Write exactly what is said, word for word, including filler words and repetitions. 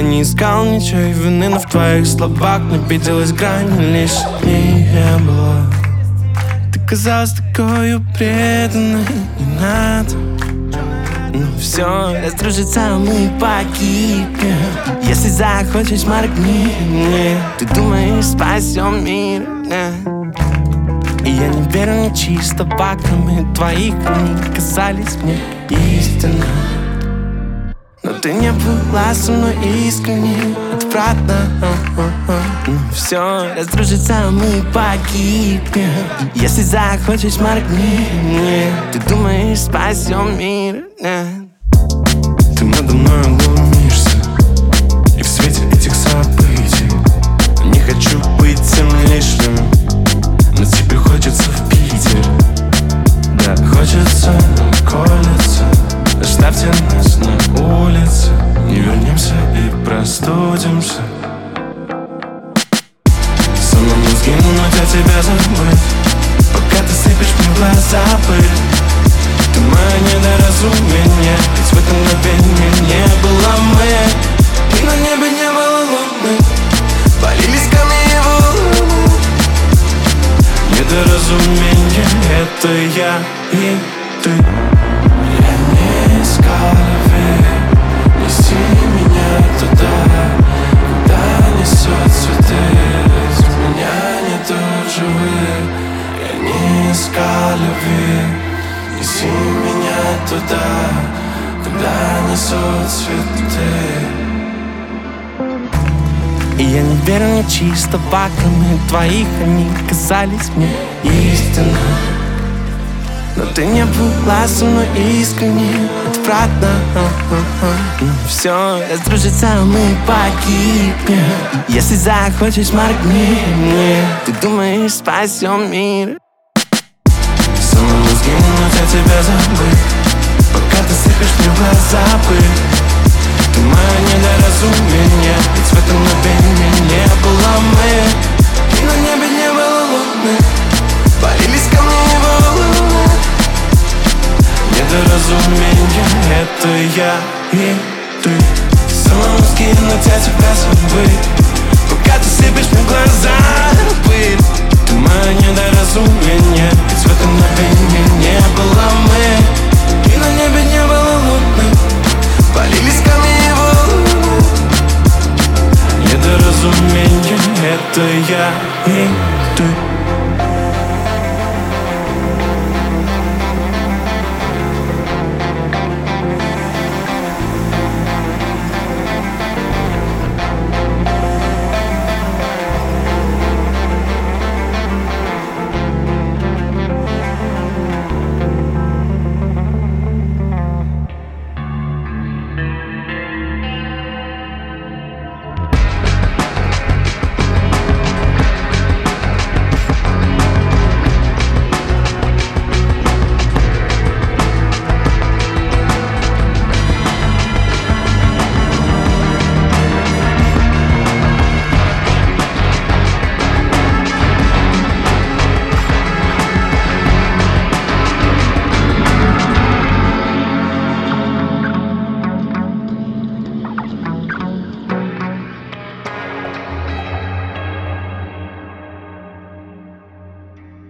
не искал ничего и вины, но в твоих словах мне виделась грань, лишней не было. Ты казалась такой преданной, не надо. Ну все, раздружится, мы погибнем. Если захочешь, моргни мне. Ты думаешь, спасем мир, да? И я не верю ни чисто, кроме твоих книг казались мне истинно. Но ты не была со мной искренне, отвратно. Ну все, раздружится, мы погибнем. Если захочешь, моргни мне. Ты думаешь, спасем мир, да? Ты надо мной глумишься, и в свете этих событий не хочу быть тем лишним, но тебе хочется в Питер. Да, хочется, колется. Оставьте нас на улице, не вернемся и простудимся. Самому сгинуть, а тебя забыть, пока ты сыпешь мне в глаза пыль. Ты мое недоразумение, ведь в этом мгновении не было мы. И на небе не было луны, полились камни и волны. Недоразумение — это я и ты. Я не искал любви, неси меня туда, куда несет цветы. Без меня нет живых. Я не искал любви, неси меня туда, куда несут цветы. И я не верю ни чисто, кроме твоих они казались мне истинно. Но ты не была со мной искренне, отвратно. Ну все, раздружится, мы погибнем. Если захочешь, моргни мне. Ты думаешь, спасем мир. Самому сгинуть, а тебя забыть, пока ты сыпешь мне в глаза пыль. Ты мое недоразумение, ведь в этом мгновении не было мы. И на небе не было луны, полились камни и волны. Недоразумение — это я и ты. Самому сгинуть, а тебя забыть, пока ты сыпешь мне в глаза пыль. Ты мое недоразумение, ведь в этом мгновении не было мы. И на небе не было луны, полились камни и волны. Недоразумение — это я и ты.